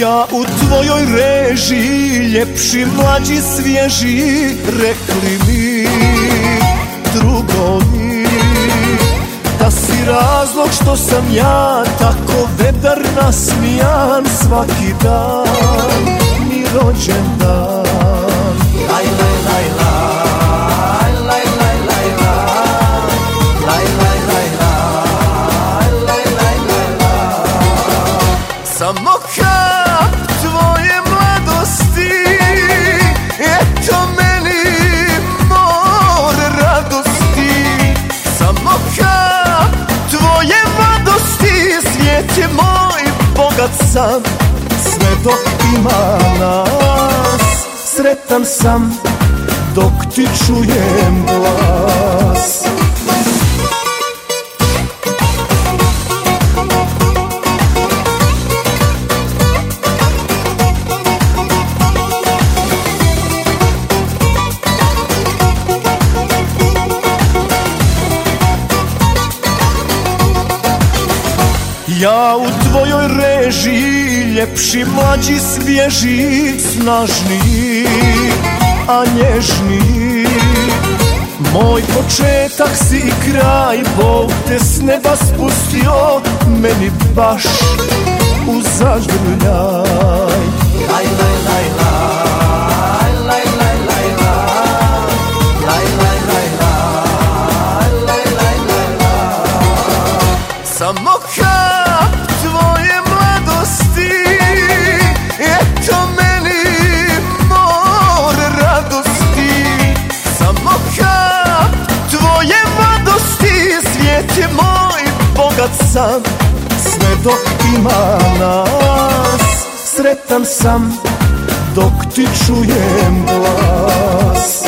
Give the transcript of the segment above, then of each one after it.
Ja u tvojoj režiji, ljepši, mlađi, svježi, rekli mi drugovi da si razlog što sam ja tako vedar nasmijan svaki dan, mi rođendan. Laj, laj, laj, laj, laj, laj, laj, laj, laj, laj, laj, laj, laj, laj. Samo kap tvoje mladosti, eto meni more radosti. Samo kap tvoje mladosti, svijet je moj, bogat sam, sve dok ima nas. Sretan sam dok ti čujem glas. Ja u tvojoj režiji, ljepši, mlađi, svježi, snažniji, a nježniji. Moj početak si i kraj, Bog te s neba spustio meni baš u zagrljaj. Laj, laj, laj, laj, laj, laj, laj, laj, laj, laj, laj, laj, laj, laj. Samo kap tvoje mladosti, eto meni more radosti. Samo kap tvoje mladosti, svijet je moj, bogat sam, sve dok ima nas. Sretan sam dok ti čujem glas.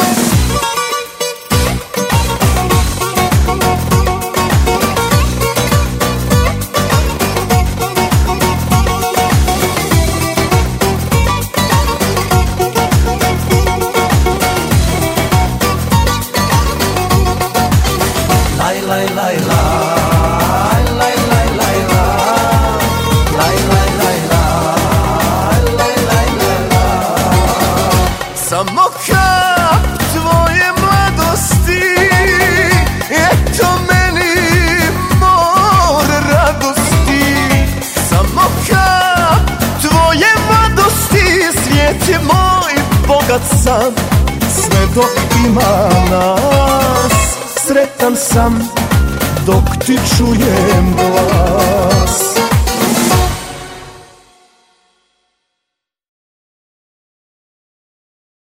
Laj, laj, laj, laj, laj, laj, laj, laj, laj, laj, laj, laj, laj, laj. Samo kap tvoje mladosti, eto meni more radosti. Samo kap tvoje mladosti, svijet je moj, bogat sam, sve dok ima nas. Sretan sam dok ti čujem glas.